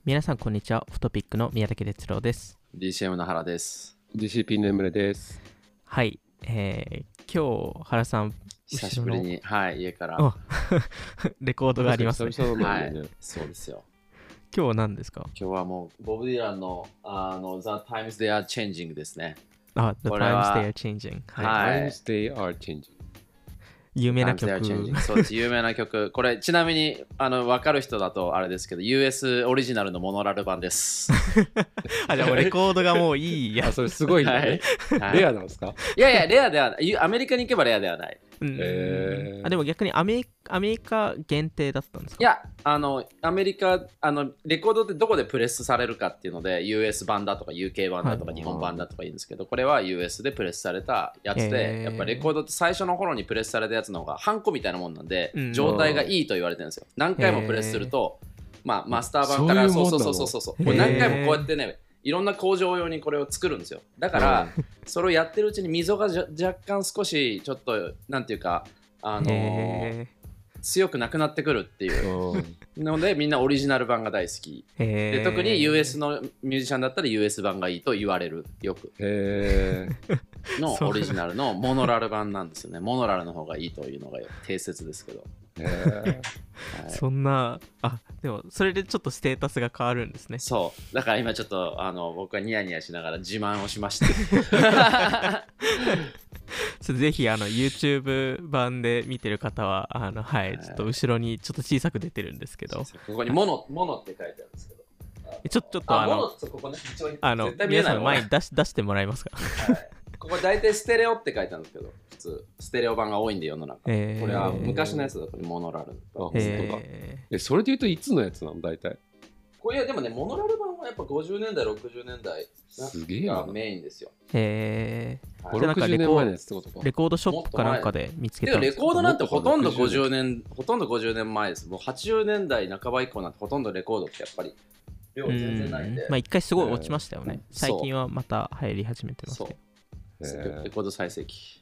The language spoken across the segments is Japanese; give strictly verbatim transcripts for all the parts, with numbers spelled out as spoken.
皆さんこんにちは。フォトピックの宮武哲郎です。 ディーシーエム の原です。 ジーシーピー のエムレです。 はい、えー、今日原さん久しぶりに、はい、家からあレコードがありますね。 久々のはいなんでね、 そうですよ。 今日は何ですか？ 今日はもうボブ・ディランのあの The Times They Are Changing ですね。 あ、The これは Times They Are Changing、 はい Times they are changing。 有名な Times They 曲 Are Changing そうです、有名な曲。これちなみにあの分かる人だとあれですけど ユーエス オリジナルのモノラル版です。 あ、じゃあもうレコードがもういいやあ、それすごいね。 はいはいレアなんですか？ いやいやレアではない。アメリカに行けばレアではない。 うんへーあでも逆にアメリアメリカ限定だったんですか？ いや、あの、アメリカ、あの、レコードってどこでプレスされるかっていうので、ユーエス 版だとか ユーケー 版だとかはい日本版だとか言うんですけど、これは ユーエス でプレスされたやつへーで、やっぱレコードって最初の頃にプレスされたやつの方がハンコみたいなもんなんで、 うん状態がいいと言われてるんですよ。何回もプレスすると、まあ、マスター版から、 そういうもんなのそうそうそうそうそう、これ何回もこうやってね、いろんな工場用にこれを作るんですよ。だから、それをやってるうちに溝がじゃ若干少しちょっと、なんていうか、あのーへ強くなくなってくるっていううんのでみんなオリジナル版が大好きーへーで特に ユーエス のミュージシャンだったら ユーエス 版がいいと言われるよくへーそうのオリジナルのモノラル版なんですよね。モノラルの方がいいというのが定説ですけど、 へーはい、 そんなあでもそれでちょっとステータスが変わるんですね。 そうだから今ちょっとあの僕はニヤニヤしながら自慢をしましたちょっとぜひあの YouTube 版で見てる方はあのはいちょっと後ろにちょっと小さく出てるんですけど、 ここにモノモノって書いてあるんですけど、 ちょちょっとああモノのそうここね一応あの絶対見えない皆さんの前に出し出してもらえますか？ はいここ大体ステレオって書いてあるんですけど、普通ステレオ版が多いんで世の中。 えーこれは昔のやつだとモノラル。 あ本当だええ、それで言うといつのやつなの大体？ これはでもね、モノラル版はやっぱごじゅうねんだい、ろくじゅうねんだいすげえながメインですよ。 ー、えーはいじゃあなんかろくじゅうねんまえのやつってことか。 レコードショップかなんかで見つけでもレたんですか？ コードなんてほとんどもっとかごじゅうねん、ほとんどごじゅうねんまえです。もうはちじゅうねんだいなかば以降なんてほとんどレコードってやっぱり量全然ないんで。 うんまあ一回すごい落ちましたよね。 うん最近はまた流行り始めてますけど。 へレーコード再生機。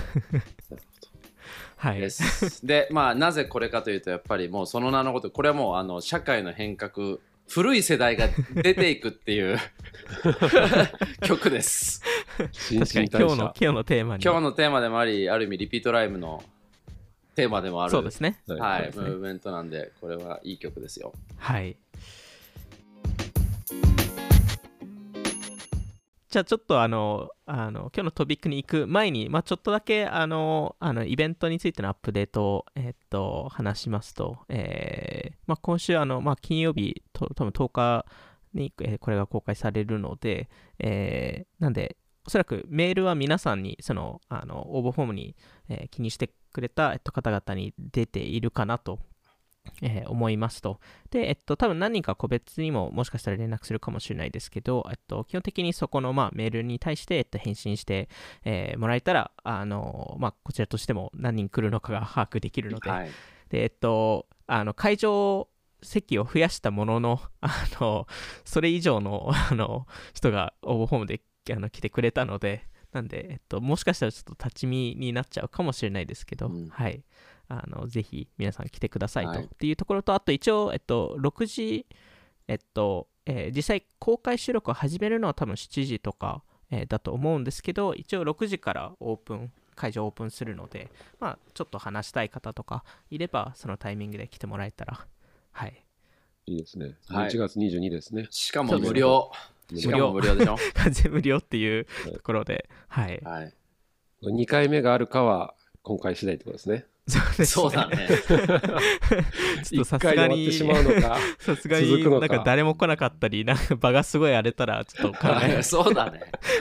はいで。す。で、まあなぜこれかというと、やっぱりもうその名のこと、これはもうあの社会の変革、古い世代が出ていくっていう曲です。 新確かに陳代謝今日の今日のテーマに今日のテーマでもあり、ある意味リピートライブのテーマでもある。 そうですね。 はい、 そうですねムーブメントなんで、これはいい曲ですよ。 はい。じゃあちょっとあのあの今日のトピックに行く前に、まあ、ちょっとだけあのあのイベントについてのアップデートを、えっと話しますと、えーまあ、今週あの、まあ、金曜日と多分とおかに、えーこれが公開されるので、えーなんでおそらくメールは皆さんにそのあの応募フォームに、えー気にしてくれた、えっと、方々に出ているかなとえー思いますと。で、えっと、多分何人か個別にももしかしたら連絡するかもしれないですけど、えっと、基本的にそこの、まあ、メールに対して、えっと、返信して、えーもらえたら、あのまあ、こちらとしても何人来るのかが把握できるので、 はい。 で、えっと、あの会場席を増やしたものの、あのそれ以上のあの人が応募フォームであの来てくれたので、なんで、えっと、もしかしたらちょっと立ち見になっちゃうかもしれないですけど、 うんはい。あのぜひ皆さん来てくださいと、 はいっていうところと、あと一応、えっと、ろくじ、えっと、えー実際公開収録を始めるのは多分しちじとか、えーだと思うんですけど、一応ろくじからオープン、会場オープンするので、まあ、ちょっと話したい方とかいれば、そのタイミングで来てもらえたら、はい。 いいですね。 はいいちがつにじゅうにですね。 しかも無料。 そうですしかも無料でしょ。 完全無料っていうところで、はい。 はい。 にかいめがあるかは今回次第ってことですね。 そうですねそうだね。 ちょっとさすがに、 一回で終わってしまうのか。 さすがに続くのかなんか誰も来なかったり、なんか場がすごい荒れたら、ちょっと考えそうだね。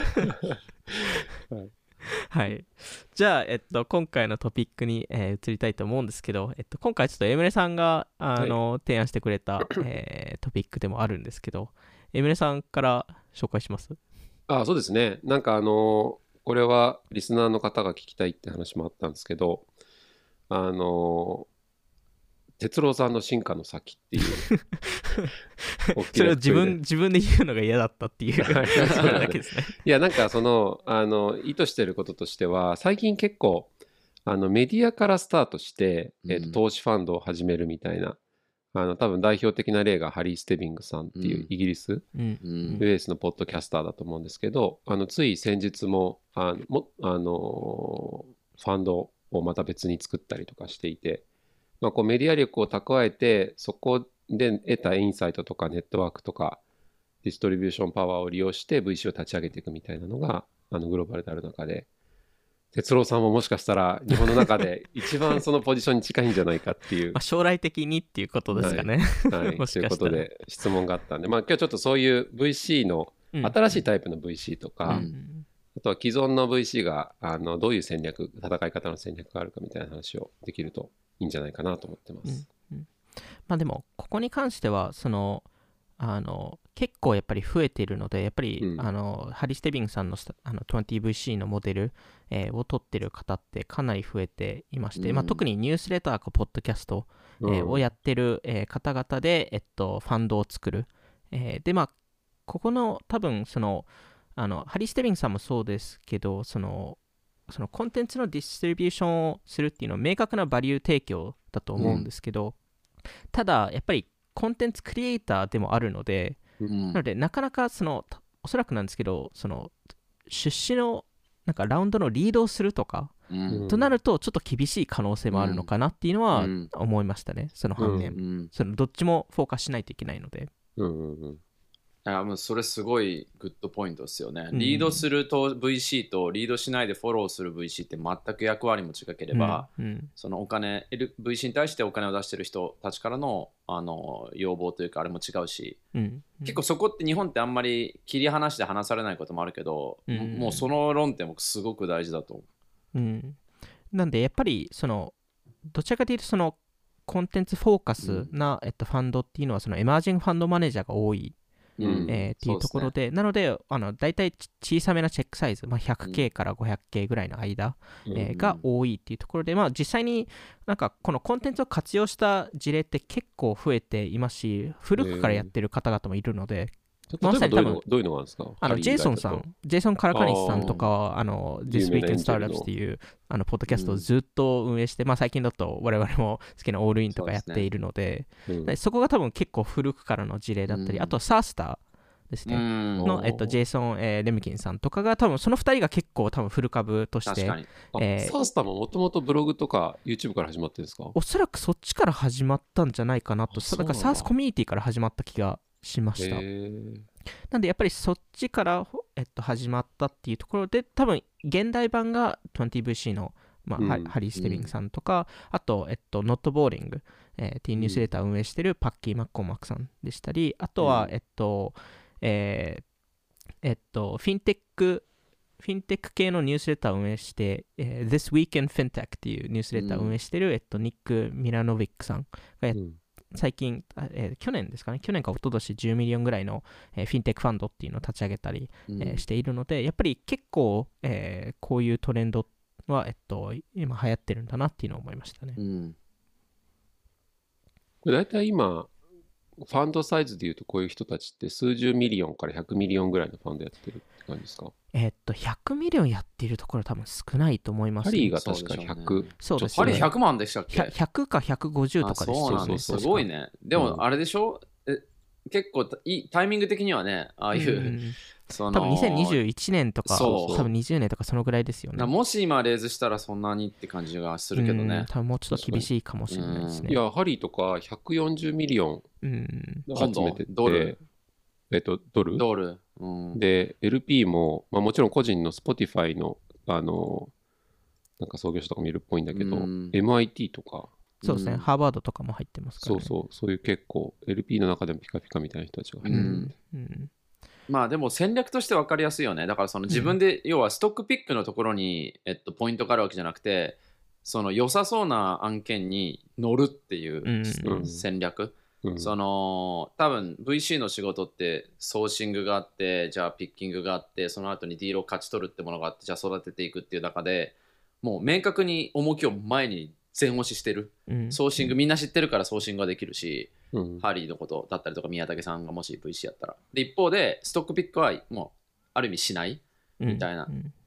はい。じゃあ、えっと、今回のトピックに、えー移りたいと思うんですけど、えっと、今回ちょっとエムレさんが、あの、提案してくれた、えートピックでもあるんですけど、エムレさんから紹介します？ あ、そうですね。なんかあのこれはリスナーの方が聞きたいって話もあったんですけど、あの哲郎さんの進化の先っていう大きなそれを自分、 くくりで自分で言うのが嫌だったっていうはいそれだけですね。 いやなんかそのあの意図してることとしては、最近結構あのメディアからスタートして、えーとうん投資ファンドを始めるみたいなあの多分代表的な例がハリー・ステビングさんっていうイギリス、 うんうんユーエスのポッドキャスターだと思うんですけど、あのつい先日もあのもあのファンドをまた別に作ったりとかしていて、まあ、こうメディア力を蓄えてそこで得たインサイトとかネットワークとかディストリビューションパワーを利用して ブイシー を立ち上げていくみたいなのがあのグローバルである中で、哲郎さんももしかしたら日本の中で一番そのポジションに近いんじゃないかっていうまあ、将来的にっていうことですかね。 はい、 もしというかしたらことで質問があったんで、まあ、今日ちょっとそういう ブイシー のうん新しいタイプの ブイシー とか、 うんあとは既存の ブイシー があのどういう戦略、戦い方の戦略があるかみたいな話をできるといいんじゃないかなと思ってます。 うんうんまあでもここに関してはそのあの結構やっぱり増えているので、やっぱり、 うんあのハリー・ステビングさんのスタあの にじゅうブイシー のモデル、えーを取ってる方ってかなり増えていまして、 うんまあ、特にニュースレターかポッドキャスト、えーうんをやってる、えー方々で、えっと、ファンドを作る、えーでまあここの多分そのあのハリー・ステビングさんもそうですけど、そのそのコンテンツのディストリビューションをするっていうのは明確なバリュー提供だと思うんですけど、ただやっぱりコンテンツクリエイターでもあるので、 うんなのでなかなかそのたおそらくなんですけど、その出資のなんかラウンドのリードをするとか、 うんとなるとちょっと厳しい可能性もあるのかなっていうのはうん思いましたね。その反面、 うんそのどっちもフォーカスしないといけないので。 うんうんうんいやもうそれすごいグッドポイントですよね。 うんリードすると ブイシー とリードしないでフォローする ブイシー って全く役割も違ければ、 うんうんそのお金 ブイシー に対してお金を出してる人たちからの、あの要望というかあれも違うし、 うん結構そこって日本ってあんまり切り離して話されないこともあるけど、 うんもうその論点もすごく大事だと思うんなんでやっぱりそのどちらかというとそのコンテンツフォーカスな、えっと、ファンドっていうのはそのエマージングファンドマネージャーが多い、 う。うんえーっていうところで、なのであの大体ち小さめなチェックサイズ、まあ、ひゃくケー から ごひゃくケー ぐらいの間、 うんえーが多いっていうところで、まあ、実際になんかこのコンテンツを活用した事例って結構増えていますし、古くからやってる方々もいるので、まさに多分例えばどういうのどういうのがあるんですか？ あのハリージェイソンさ以外だとん、ジェイソン・カラカニスさんとかは、あの This 有名 Week な in エンジェルの Startups っていうあのポッドキャストをずっと運営して、まあ、最近だと我々も好きなオールインとかやっているので、 うんでそこが多分結構古くからの事例だったり、 うんあとサースターですね。 うんの、 おーえっと、ジェイソン、えーレムキンさんとかが多分そのふたりが結構多分フル株として確かに。 あえーサースターももともとブログとか YouTube から始まってるんですか？ おそらくそっちから始まったんじゃないかなと、 あそうなんだだからサースコミュニティから始まった気がしました。 へーなんでやっぱりそっちから、えっと、始まったっていうところで、多分現代版が にじゅうブイシー の、まあうんハハリー・ステビングさんとか、あと、えっと、ノットボーリング、えーっていうニュースレターを運営してるパッキー・マッコーマックさんでしたり、あとは、 うんえっと、えーえっと、フィンテック、フィンテック系のニュースレターを運営して、えー This Week in Fintech っていうニュースレターを運営してる、えっと、ニック・ミラノビックさんがやっうん最近、あえー去年ですかね、去年か一昨年じゅうミリオンぐらいの、えーフィンテックファンドっていうのを立ち上げたり、 うんえーしているので、やっぱり結構、えーこういうトレンドは、えっと、今流行ってるんだなっていうのを思いましたね。 うんこれ大体今ファンドサイズでいうとこういう人たちって数十ミリオンからひゃくミリオンぐらいのファンドやってるって感じですか？ えーっと、ひゃくミリオンやっているところ多分少ないと思います、 ハね。 リーが確かそうでしょうねひゃく、 そうですね。 ハリーひゃくまんでしたっひゃけ？ ひゃくかひゃくごじゅうとかでしたあそうなんです。 そうそうすごいね。でうんもあれでしょ、え結構いいタイミング的にはね、ああいう、 うんその多分にせんにじゅういちねんとか、 そう多分にじゅうねんとかそのぐらいですよね。 なもし今レーズしたらそんなにって感じがするけどうんね。 多分もうちょっと厳しいかもしれないですね。 いやハリーとかひゃくよんじゅうミリオンうん。 ポンド集めててドルえっとドルドル。うん、 で エルピー も、まあ、もちろん個人の Spotify のあのなんか創業者とかもいるっぽいんだけど、 うんエムアイティー とかそうですね、 うんハーバードとかも入ってますから、ね。 そうそうそういう結構 エルピー の中でもピカピカみたいな人たちが入ってる、 うんうんまあでも戦略として分かりやすいよね。だからその自分で、要はストックピックのところに、えっと、ポイントがあるわけじゃなくて、その良さそうな案件に乗るっていううん戦略。 うんその多分 ブイシー の仕事ってソーシングがあって、じゃあピッキングがあって、その後にディールを勝ち取るってものがあって、じゃあ育てていくっていう中でもう明確に重きを前に前押ししてる。 うんソーシングみんな知ってるからソーシングができるし、 うんハリーのことだったりとか宮武さんがもし ブイシー やったら。で一方でストックピックはもうある意味しないみたいなうん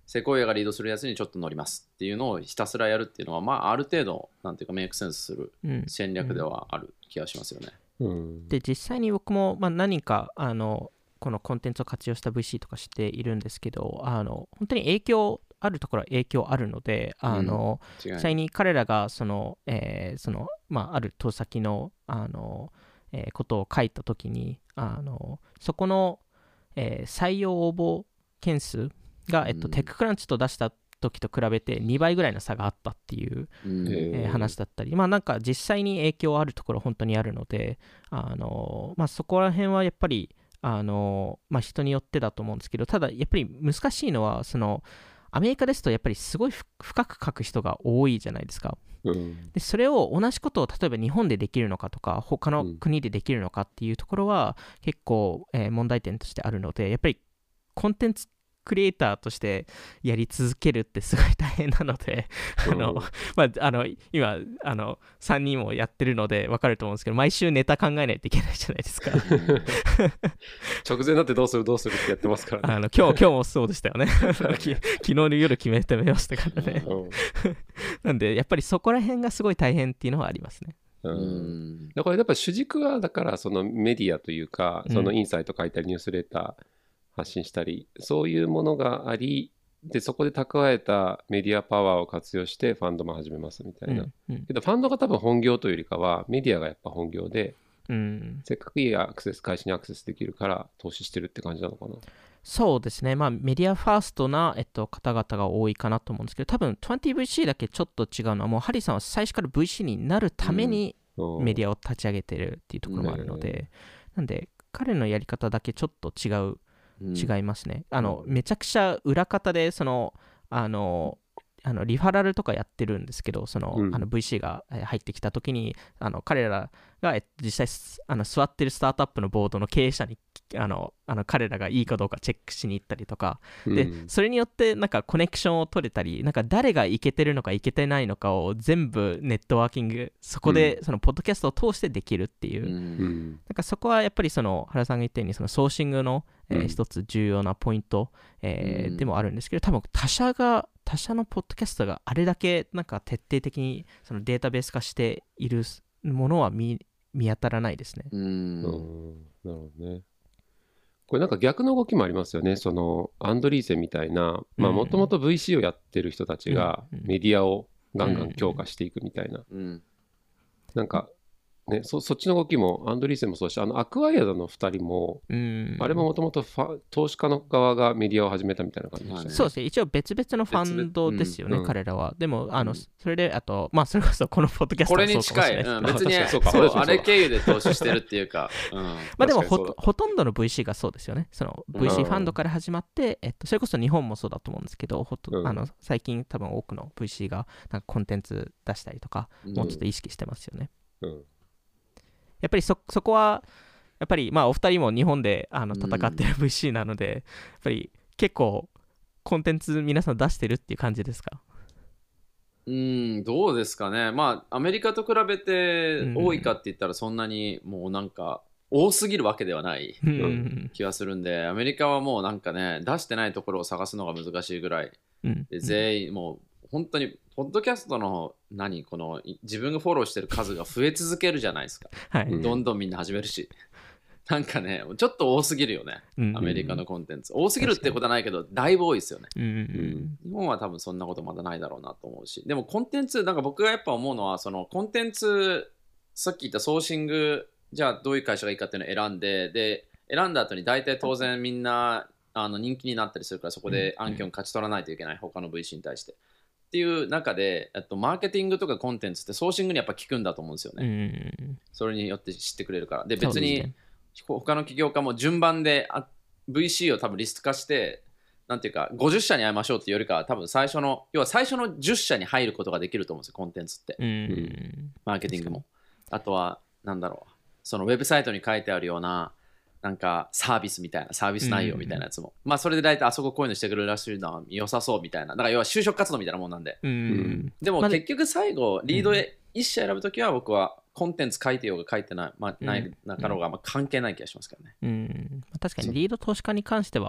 セコイアがリードするやつにちょっと乗りますっていうのをひたすらやるっていうのは、まあ、ある程度なんていうかメイクセンスする戦略ではある気がしますよね。 うん、 で実際に僕も、まあ、何かあのこのコンテンツを活用した ブイシー とかしているんですけど、あの本当に影響あるところは影響あるので、あの、うん、実際に彼らがその、えーそのまあ、ある投資先の、あの、えーことを書いたときに、あのそこの、えー採用応募件数が、えっと、テッククランチと出した時と比べてにばいぐらいの差があったっていう、 うんえー話だったり、まあなんか実際に影響あるところ本当にあるので、あのまあ、そこら辺はやっぱりあの、まあ、人によってだと思うんですけど、ただやっぱり難しいのはそのアメリカですとやっぱりすごい深く書く人が多いじゃないですか。 うん、 でそれを同じことを例えば日本でできるのかとか他の国でできるのかっていうところは結構、えー問題点としてあるので、やっぱりコンテンツクリエイターとしてやり続けるってすごい大変なのであの、 うんまあ、あの今あのさんにんもやってるので分かると思うんですけど、毎週ネタ考えないといけないじゃないですか直前になってどうするどうするってやってますからね。 あの今日今日もそうでしたよねき昨日の夜決めてみましたからねうんなんでやっぱりそこら辺がすごい大変っていうのはありますね。 ううんんだからやっぱり主軸はだからそのメディアというか、そのインサイト書いたりニュースレター発信したり、そういうものがありで、そこで蓄えたメディアパワーを活用してファンドも始めますみたいな、 うんうんけどファンドが多分本業というよりかはメディアがやっぱ本業で、 うんせっかくいいアクセス会社にアクセスできるから投資してるって感じなのかな。 そうですね、まあ、メディアファーストな、えっと、方々が多いかなと思うんですけど、多分 にじゅうブイシー だけちょっと違うのは、もうハリーさんは最初から ブイシー になるためにメディアを立ち上げてるっていうところもあるので、なんで彼のやり方だけちょっと違う違いますね。あのめちゃくちゃ裏方でそのあのあのリファラルとかやってるんですけど、その、 うん、 あの ブイシー が入ってきた時にあの彼らが実際あの座ってるスタートアップのボードの経営者にあのあの彼らがいいかどうかチェックしに行ったりとか、 うんでそれによってなんかコネクションを取れたり、なんか誰がいけてるのかいけてないのかを全部ネットワーキング、そこでそのポッドキャストを通してできるっていう、 うんうんなんかそこはやっぱりその原さんが言ったようにそのソーシングの、えーうん一つ重要なポイント、えーうんでもあるんですけど、多分他社が他社のポッドキャストがあれだけなんか徹底的にそのデータベース化しているものは 見, 見当たらないですね。 うんうんなるほどね。これなんか逆の動きもありますよね。そのアンドリーセンみたいな、まあもともと ブイシー をやってる人たちがうんメディアをガンガン強化していくみたいな、 うんなんかね、そ, そっちの動きもアンドリーセンもそうだし、あのアクワイアドのふたりも、 うんあれももともと投資家の側がメディアを始めたみたいな感じでしたね。 そうですね、一応別々のファンドですよね、 別々うん彼らは。でもあの、 うんそれであとまあそれこそこのポッドキャストこれにもそうかもし近い、 れないですけど、 うん、別に確かにそうかそう俺たちもそうだあれ経由で投資してるっていうか、うんまあでもほ確かにそうだほとんどの ブイシー がそうですよね。その ブイシー ファンドから始まって、えっと、それこそ日本もそうだと思うんですけど、ほとうんあの最近多分多くの ブイシー がなんかコンテンツ出したりとか、 うんもうちょっと意識してますよね。 うんやっぱり そ, そこは、やっぱりまあお二人も日本であのうん戦ってる ブイシー なので、やっぱり結構コンテンツ皆さん出してるっていう感じですか？ うん、どうですかね。まあ、アメリカと比べてうん多いかって言ったら、そんなにもうなんか多すぎるわけではないうんうん気がするんで、アメリカはもうなんかね、出してないところを探すのが難しいぐらいうんで、全員もう本当に、ポッドキャストの何、このい自分がフォローしてる数が増え続けるじゃないですか。 はい、 うんどんどんみんな始めるし。なんかね、ちょっと多すぎるよね、 うんアメリカのコンテンツ。多すぎるってことはないけど、だいぶ多いですよね。 うんうん日本は多分そんなことまだないだろうなと思うし、でもコンテンツ、なんか僕がやっぱ思うのは、そのコンテンツ、さっき言ったソーシング、じゃあどういう会社がいいかっていうのを選んで、で、選んだ後に大体当然みんなあの人気になったりするから、そこで案件を勝ち取らないといけない、他の ブイシー に対して。っていう中で、えっと、マーケティングとかコンテンツってソーシングにやっぱ効くんだと思うんですようんうね。 んそれによって知ってくれるから。で、別にそうですね他の企業家も順番であ ブイシー を多分リスト化して、なんていうか、ごじゅっ社に会いましょうっていうよりかは、多分最初の、要は最初のじゅっ社に入ることができると思うんですよ、コンテンツって。 うんうんマーケティングも。あとは、なんだろう、そのウェブサイトに書いてあるような、なんかサービスみたいな、サービス内容みたいなやつも。まあ、それで大体あそここういうのしてくれるらしいのは良さそうみたいな。だから要は就職活動みたいなもんなんで。 うんうんでもまあで結局最後、リードへいち社選ぶときは僕はコンテンツ書いてようが書いてない、まあ、ないなかろうが、まあ、関係ない気がしますけどね。 うんまあ確かにリード投資家に関しては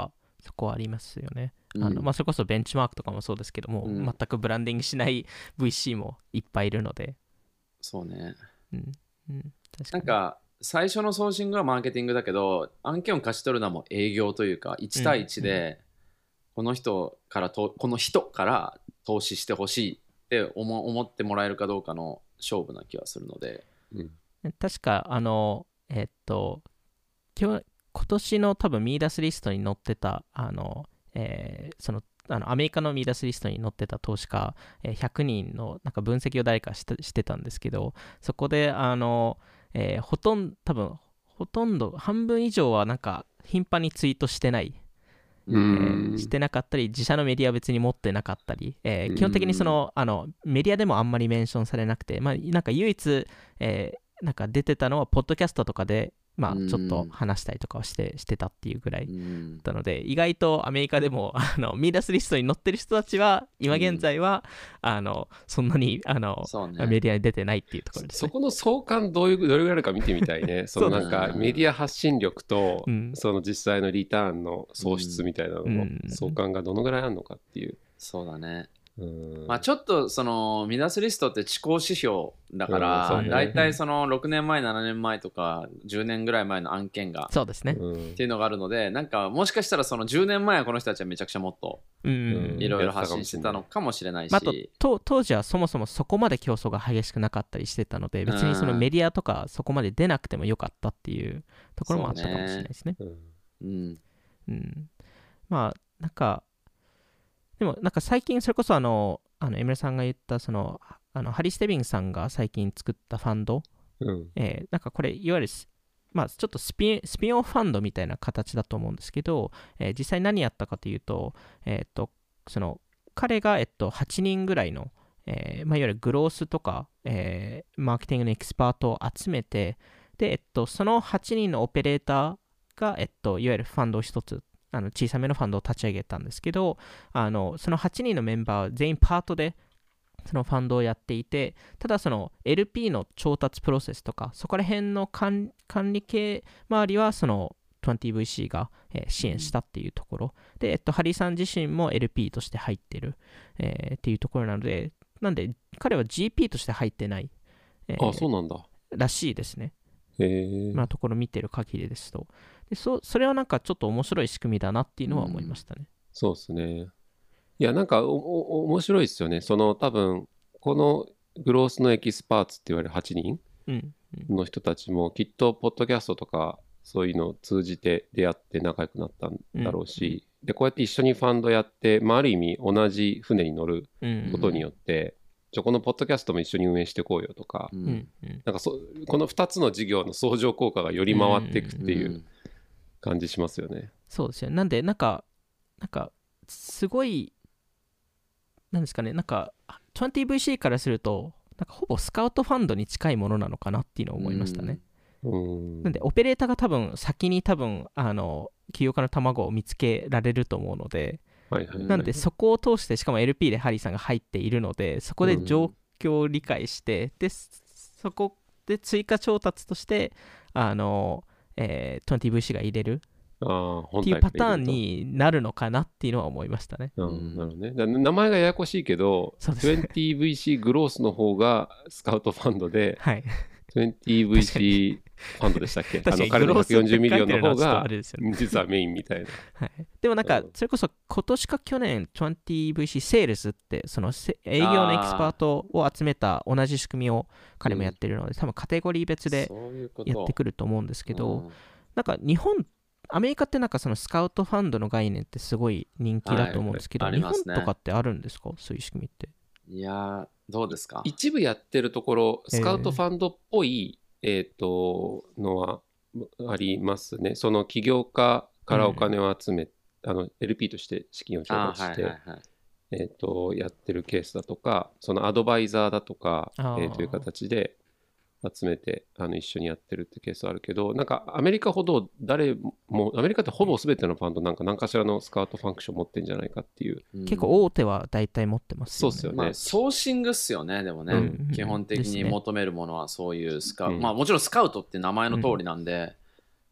そこはありますよね。 うんあのまあ、それこそベンチマークとかもそうですけども、 うん全くブランディングしない ブイシー もいっぱいいるので、 そうね。 うんうん、確かになんか最初のソーシングはマーケティングだけど、案件を貸し取るのはもう営業というかいち対いちでこの人からとこの人から投資してほしいって思思ってもらえるかどうかの勝負な気はするので、 うん確かあのえっと今日今年の多分ミーダスリストに載ってたあの、えーそのあのアメリカのミーダスリストに載ってた投資家、えーひゃくにんのなんか分析を誰かしてしてたんですけど、そこであの、えーほとんど多分ほとんど半分以上はなんか頻繁にツイートしてない、 うえんーしてなかったり、自社のメディアは別に持ってなかったり、えー基本的にそのあのメディアでもあんまりメンションされなくて、まあ、なんか唯一、えーなんか出てたのはポッドキャストとかで、まあ、 うんちょっと話したりとかをしてしてたっていうぐらいうんだったので、意外とアメリカでもあのミーダスリストに載ってる人たちは今現在は、あのそんなにあの、 そうねメディアに出てないっていうところですね。 そこの相関どういうどれぐらいあるか見てみたいね。そのなんかそうメディア発信力と、 うんその実際のリターンの創出みたいなののうん相関がどのぐらいあるのかっていう。 そうだね。 うんまあちょっとそのミダスリストって遅行指標だかうんら、 そうねだいたいそのろくねんまえななねんまえとかじゅうねんぐらい前の案件がそうですね。 うんっていうのがあるので、なんかもしかしたらそのじゅうねんまえはこの人たちはめちゃくちゃもっとうんうんいろいろ発信してたのかもしれないし、 まあ、あとと当時はそもそもそこまで競争が激しくなかったりしてたので、別にそのメディアとかそこまで出なくてもよかったっていうところもあったかもしれないですね。 うんうんうん、まあなんかでもなんか最近それこそあのあのエムラさんが言ったそのあのハリー・ステビンさんが最近作ったファンド、 うんえーなんかこれいわゆるスまあちょっとスピンスピンオフファンドみたいな形だと思うんですけど、えー実際何やったかというと、えっとその彼がえっとはちにんぐらいの、えーまあ、いわゆるグロースとか、えーマーケティングのエキスパートを集めて、で、えっと、そのはちにんのオペレーターが、えっと、いわゆるファンドを一つ、あの小さめのファンドを立ち上げたんですけど、あのそのはちにんのメンバーは全員パートでそのファンドをやっていて、ただその エルピー の調達プロセスとか、そこら辺の管管理系周りはその にじゅうブイシー が、えー支援したっていうところで、えっと、ハリーさん自身も エルピー として入ってる、えーっていうところなので、なんで彼は ジーピー として入ってない、えーあ、そうなんだ。 らしいですね。 へえ。 まあ、ところ見てる限りですと。でそそれはなんかちょっと面白い仕組みだなっていうのは思いましたね。 そうですね。いや、なんかおお面白いですよね。その多分、このグロースのエキスパーツって言われるはちにんうん。うんの人たちもきっとポッドキャストとかそういうのを通じて出会って仲良くなったんだろうし、でこうやって一緒にファンドやって、まあ、ある意味同じ船に乗るうんことによって、じゃあこのポッドキャストも一緒に運営していこうよとか、 ううんんうんなんかそこのふたつの事業の相乗効果がより回っていくっていう感じしますよね。 そうですよ。なんで、なんか、なんか、すごい、なんですかね、なんか、にじゅうブイシー からすると、なんかほぼスカウトファンドに近いものなのかなっていうのを思いましたね。 うん。 なんで、オペレーターが多分、先に多分、あの、起業家の卵を見つけられると思うので、 はいはいはい、 なんで、そこを通して、しかも エルピー でハリーさんが入っているので、そこで状況を理解して、で、そこで追加調達として、あの、えー、にじゅうブイシー が入れるあ本っていうパターンになるのかなっていうのは思いましたね。 うん、なるほどね。だ名前がややこしいけど、 そうですねにじゅうブイシー グロースの方がスカウトファンドで、 はい。 にじゅうブイシー ファンドでしたっけ？あ確かにの彼のひゃくよんじゅうミリオンの方グロースって書いてるのはちょっとがあれですよね実はメインみたいな。 はい、でもなんかうんそれこそ今年か去年 にじゅうブイシー セールスってそのせ営業のエキスパートを集めた同じ仕組みを彼もやってるので、多分カテゴリー別でそういうことやってくると思うんですけど、 うんなんか日本アメリカってなんかそのスカウトファンドの概念ってすごい人気だと思うんですけど、日本はいありますねとかってあるんですか、そういう仕組みって。 いやーどうですか？ 一部やってるところ、スカウトファンドっぽい、えっ、と、のはありますね。その起業家からお金を集め、あの エルピー として資金を調あ達して、 はいはいはい。 えっ、と、やってるケースだとか、そのアドバイザーだとか、えあーーという形で集めてあの一緒にやってるってケースあるけど、なんかアメリカほど誰も、アメリカってほぼ全てのファンドなんか何かしらのスカウトファンクション持ってんじゃないかっていう。 うん結構大手は大体持ってますよね。 そうっすよねまあ、ソーシングっすよね、でもね、 うん基本的ですねに求めるものはそういうスカウト、 うんまあもちろんスカウトって名前の通りなんで、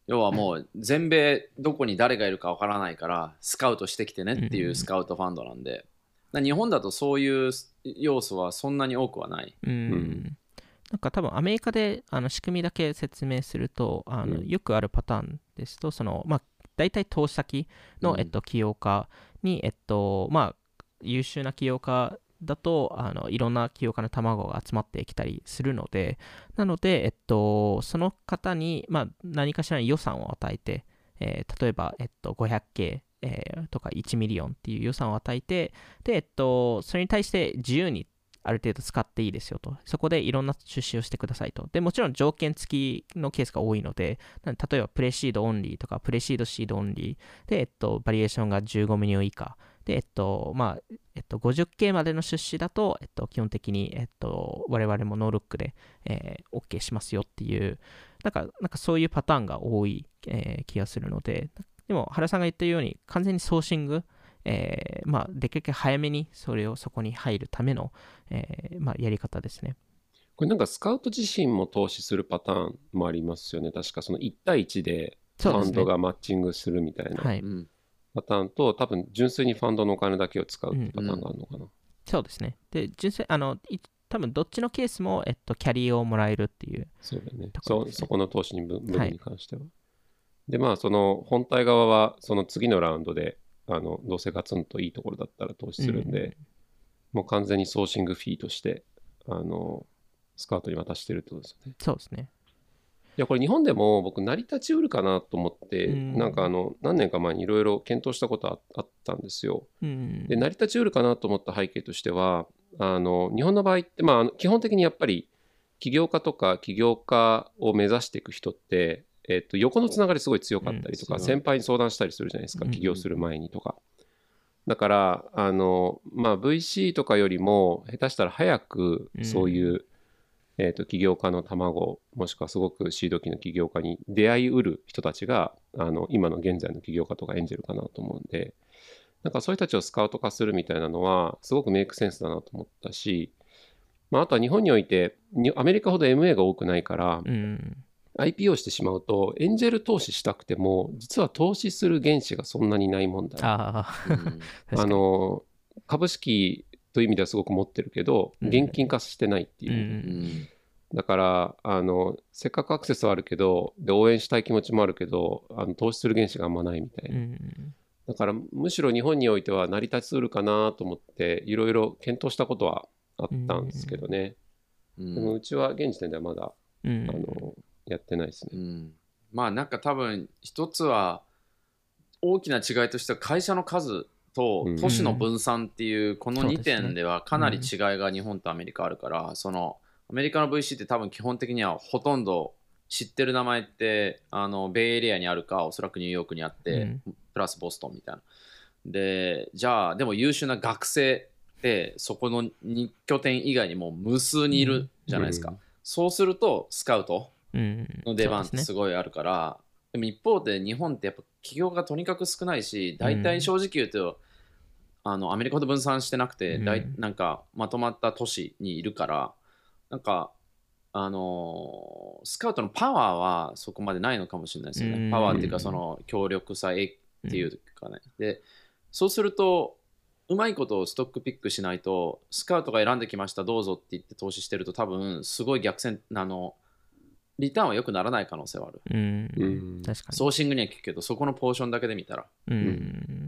要はもう全米どこに誰がいるかわからないからスカウトしてきてねっていうスカウトファンドなんで、だ日本だとそういう要素はそんなに多くはない。 うん、うん、なんか多分アメリカであの仕組みだけ説明すると、あの、うん、よくあるパターンですと、そのまあ大体投資先の、うん、えっと、起業家に、えっとまあ、優秀な起業家だとあのいろんな起業家の卵が集まってきたりするので、なので、えっと、その方に、まあ、何かしらの予算を与えて、えー、例えば、えっと、ごひゃくケー、えー、とかいちミリオンっていう予算を与えて、で、えっと、それに対して自由にある程度使っていいですよと。そこでいろんな出資をしてくださいと。で、もちろん条件付きのケースが多いので、例えばプレシードオンリーとかプレシードシードオンリーで、えっと、バリエーションがじゅうごミリオン以下。で、えっと、まあ、えっと、ごじゅっケー までの出資だと、えっと、基本的に、えっと、我々もノールックで、えー、OK しますよっていう、なんか、なんかそういうパターンが多い、えー、気がするので、でも、原さんが言ったように、完全にソーシング、えー、まあ、できるだけ早めにそれをそこに入るための、えー、まあ、やり方ですね。 これなんかスカウト自身も投資するパターンもありますよね。確かそのいち対いちでファンドがマッチングするみたいなパターンと、多分純粋にファンドのお金だけを使うパターンがあるのかな。うんうん、 そうですね。で、純粋、あの、多分どっちのケースも、えっと、キャリーをもらえるっていう、 そうだね。そ, そこの投資に部分に関しては。はい、で、まあ、その本体側はその次のラウンドで、あのどうせガツンといいところだったら投資するんで、うん、もう完全にソーシングフィーとしてあのスカウトに渡してるってことですよね。 そうですね。 いやこれ日本でも僕成り立ちうるかなと思って、うん、なんかあの何年か前にいろいろ検討したこと あ, あったんですよ、うん、で成り立ちうるかなと思った背景としては、あの日本の場合って、まあ、基本的にやっぱり起業家とか起業家を目指していく人ってえっと、横のつながりすごい強かったりとか、うん、先輩に相談したりするじゃないですか、起業する前にとか。だからあの、まあ、ブイシー とかよりも下手したら早くそういう、うんえー、と起業家の卵もしくはすごくシード期の起業家に出会いうる人たちがあの今の現在の起業家とかエンジェルかなと思うんで、なんかそういう人たちをスカウト化するみたいなのはすごくメイクセンスだなと思ったし、まあ、あとは日本においてアメリカほど エムエー が多くないから、うんアイピーオー してしまうとエンジェル投資したくても実は投資する原資がそんなにない問題。あ、うん、あの株式という意味ではすごく持ってるけど現金化してないっていう、うん、だからあのせっかくアクセスはあるけどで応援したい気持ちもあるけどあの投資する原資があんまないみたいな、うん、だからむしろ日本においては成り立ちうるかなと思っていろいろ検討したことはあったんですけどね、うん、でもうちは現時点ではまだ、うん、あのやってないですね、うん、 まあなんか多分一つは大きな違いとしては会社の数と都市の分散っていうこのにてんではかなり違いが日本とアメリカあるから、そのアメリカの ブイシー って多分基本的にはほとんど知ってる名前ってあのベイエリアにあるかおそらくニューヨークにあって、うん、プラスボストンみたいなで、じゃあでも優秀な学生ってそこのに拠点以外にも無数にいるじゃないですか、うん、そうするとスカウトの出番ってすごいあるから、うんでね、でも一方で日本ってやっぱ企業がとにかく少ないし、大体正直言うと、うん、あのアメリカほど分散してなくて、うん、なんかまとまった都市にいるから、なんかあのー、スカウトのパワーはそこまでないのかもしれないですよね、うん、パワーっていうかその強力さっていうかね、うん、でそうするとうまいことをストックピックしないとスカウトが選んできましたどうぞって言って投資してると多分すごい逆線あのリターンは良くならない可能性はある、うん、確かにソーシングには聞くけどそこのポーションだけで見たら、うんうん、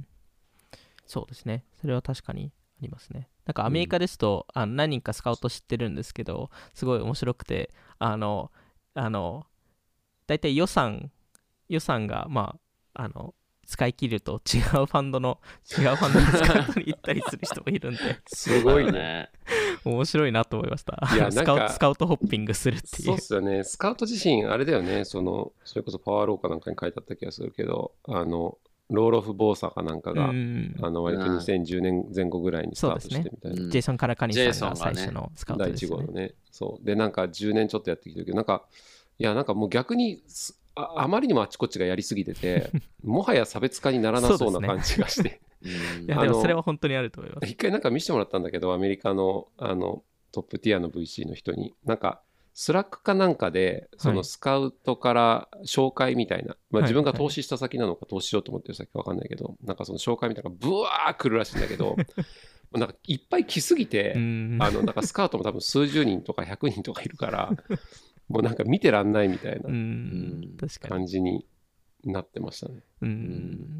そうですね、それは確かにありますね。なんかアメリカですと、うん、あの何人かスカウト知ってるんですけどすごい面白くてあのあのだいたい予算予算がまああの使い切ると違うファンドの違うファンドのスカウトに行ったりする人もいるんですごいね面白いなと思いました。いやスカウト、スカウトホッピングするっていう。 そうっすよね。スカウト自身あれだよね、そのそれこそパワーローかなんかに書いてあった気がするけど、あのローロフ・ボーサかなんかが、うん、あの割とにせんじゅうねんぜん後ぐらいにスタートしてみたいな、 ねうん、ジェイソン・カラカニさんが最初のスカウトです、ね、 だいいち号のね。そうでなんかじゅうねんちょっとやってきてるけど、なんかいやなんかもう逆に あ, あまりにもあっちこっちがやりすぎててもはや差別化にならなそうな感じがして、 うん、いやでもそれは本当にあると思います。 一回なんか見せてもらったんだけど、アメリカのあのトップティアの ブイシー の人になんかスラックかなんかでそのスカウトから紹介みたいな、まあ、自分が投資した先なのか投資しようと思ってる先か分かんないけど、なんかその紹介みたいなのがブワー来るらしいんだけどなんかいっぱい来すぎて、あのなんかスカウトも多分数十人とかひゃくにんとかいるからもうなんか見てらんないみたいな感じになってましたね。 うん、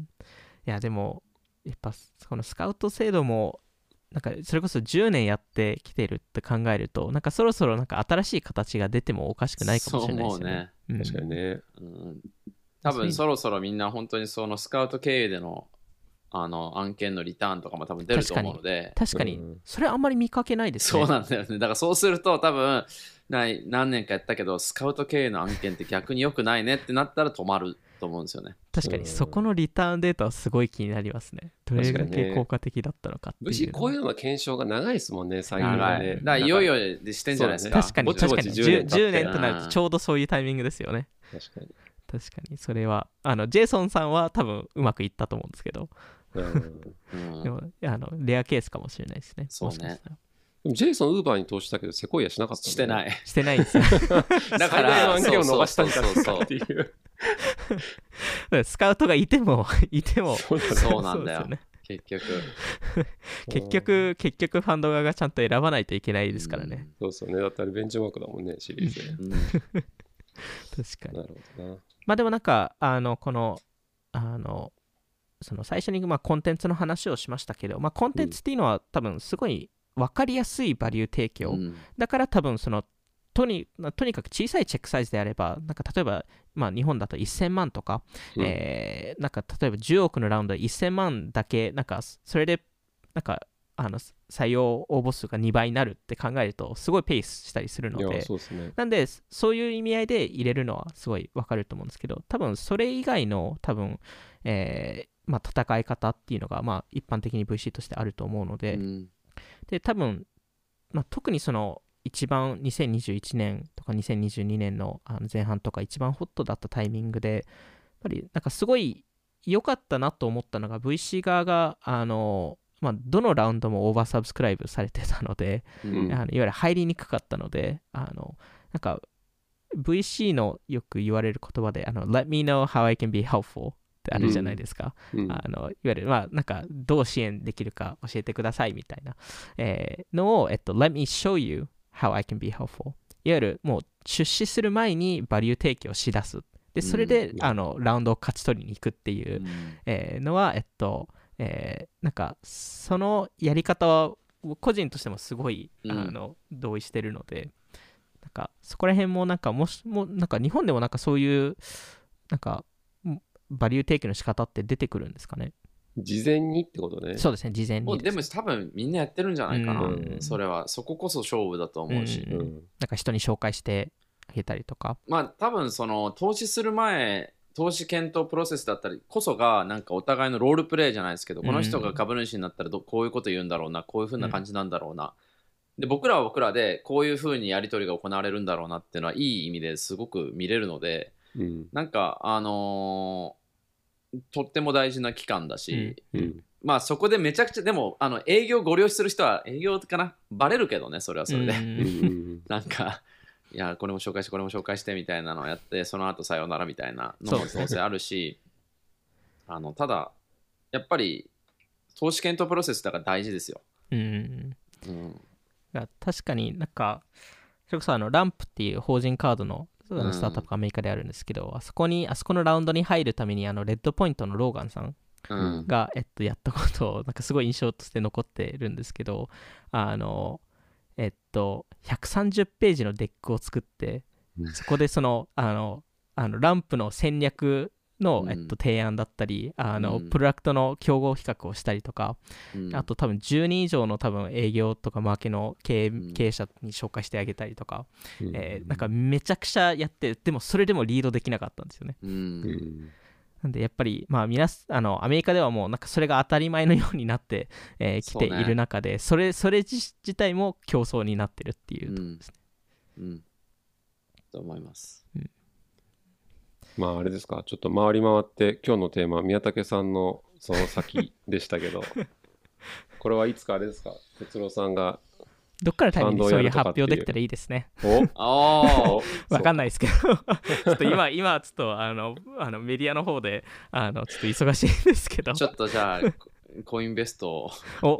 いやでもやっぱこのスカウト制度もなんかそれこそじゅうねんやってきてるって考えると、なんかそろそろなんか新しい形が出てもおかしくないかもしれないですよね。 そう思うね、 確かにね、 うん、多分そろそろみんな本当にそのスカウト経由でのあの案件のリターンとかも多分出ると思うので、 確かに、確かにそれあんまり見かけないですね。 そうなんだよね。だからそうすると多分ない何年かやったけどスカウト経由の案件って逆に良くないねってなったら止まると思うんですよね。 確かにそこのリターンデータはすごい気になりますね。どれだけ効果的だったのかっていう、ね、 ブイシー こういうのは検証が長いですもんね、最近はね。だからいよいよでしてんじゃないですか。 確かに確かにじゅうねんとなるとちょうどそういうタイミングですよね。 確かに確かにそれはあのジェイソンさんは多分うまくいったと思うんですけど、うん、でもあのレアケースかもしれないですね。 そうね。 でもジェイソンウーバーに投資したけどセコイアしなかったんだ、ね、 してないしてないんですよだから案件を伸ばしたんじゃないかっていうスカウトがいてもいてもそうなんだよね。結局結局結局ファンド側がちゃんと選ばないといけないですからね。 そうそうね。だってあれベンチマークだもんね、シリーズで、うん、 確かに。 なるほどな。 まあでもなんかあのこのあのその最初にまあコンテンツの話をしましたけど、まあ、コンテンツっていうのは多分すごい分かりやすいバリュー提供、うん、だから多分そのとに、とにかく小さいチェックサイズであれば、なんか例えば、まあ、日本だとせんまんとか、うん、えー、なんか例えばじゅうおくのラウンドでせんまんだけ、なんかそれでなんかあの採用応募数がにばいになるって考えるとすごいペースしたりするので、 そうですね、 なんでそういう意味合いで入れるのはすごい分かると思うんですけど、多分それ以外の多分、えーまあ、戦い方っていうのが、まあ、一般的に ブイシー としてあると思うので、うん、で多分、まあ、特にその一番にせんにじゅういちねんとかにせんにじゅうにねん の, あの前半とか一番ホットだったタイミングでやっぱりなんかすごい良かったなと思ったのが ブイシー 側があの、まあ、どのラウンドもオーバーサブスクライブされてたので、うん、あのいわゆる入りにくかったので、あのなんか ブイシー のよく言われる言葉であの Let me know how I can be helpfulってあるじゃないですか、うん、あのいわゆるまあなんかどう支援できるか教えてくださいみたいな、えー、のを、えっと、Let me show you how I can be helpful、 いわゆるもう出資する前にバリュー提供し出す、でそれで、うん、あのラウンドを勝ち取りに行くっていう、うん、えー、のはえっと、えー、なんかそのやり方は個人としてもすごい、うん、あの同意してるので、なんかそこら辺もなんかもしもなんか日本でもなんかそういうなんかバリュー提供の仕方って出てくるんですかね。 事前にってことね。 そうですね、事前にもうでも多分みんなやってるんじゃないかな、うん、それはそここそ勝負だと思うし、うん、 なんか人に紹介してあげたりとか、 まあ多分その投資する前投資検討プロセスだったりこそがなんかお互いのロールプレイじゃないですけど、この人が株主になったらどこういうこと言うんだろうな、こういう風な感じなんだろうな、うん、で僕らは僕らでこういう風にやり取りが行われるんだろうなっていうのはいい意味ですごく見れるので、うん、なんかあのーとっても大事な期間だし、うんうん、まあそこでめちゃくちゃでもあの営業ご了承する人は営業かなバレるけどね、それはそれで、うん、なんかいやこれも紹介してこれも紹介してみたいなのをやってその後さようならみたいなのも当然あるしあのただやっぱり投資検討プロセスだから大事ですよ、うんうん、いや確かになんかそれこそあのランプっていう法人カードのスタートアップがアメリカであるんですけど、うん、あそこにあそこのラウンドに入るためにあのレッドポイントのローガンさんが、うん、えっと、やったことをなんかすごい印象として残ってるんですけど、あのえっとひゃくさんじゅうページのデックを作って、うん、そこでそのあのあのランプの戦略の、えっと、提案だったり、あの、うん、プロダクトの競合比較をしたりとか、うん、あと多分じゅうにん以上の多分営業とかマーケの経営、うん、経営者に紹介してあげたりとか、うんえー、なんかめちゃくちゃやって、でもそれでもリードできなかったんですよね、うん、なんでやっぱり、まあ、皆あのアメリカではもうなんかそれが当たり前のようになってき、えー、ている中で、それ、それ自体も競争になってるっていうところですね、うんうん、 と思います、 うんまああれですか、ちょっと回り回って今日のテーマ宮武さんのその先でしたけどこれはいつかあれですか、哲郎さんがどっからタイミングでそういう発表できたらいいですね。 おああ、 わかんないですけどちょっと今今ちょっとあのあのメディアの方であのちょっと忙しいんですけどちょっとじゃあ、コインベストを。 お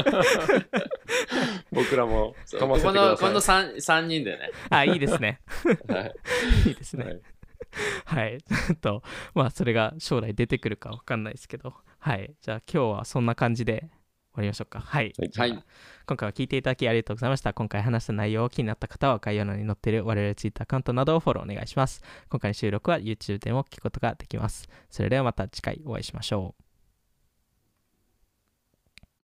僕らもそうかませてこください。 のこの 3, 三人でね。 あ、いいですねはいいいですねはいはいちょっとまあそれが将来出てくるかわかんないですけど、はいじゃあ今日はそんな感じで終わりましょうか。はいはいはい。 今回は聞いていただきありがとうございました。今回話した内容を気になった方は概要欄に載っている我々ツイッターアカウントなどをフォローお願いします。今回の収録は YouTube でも聞くことができます。それではまた次回お会いしましょう。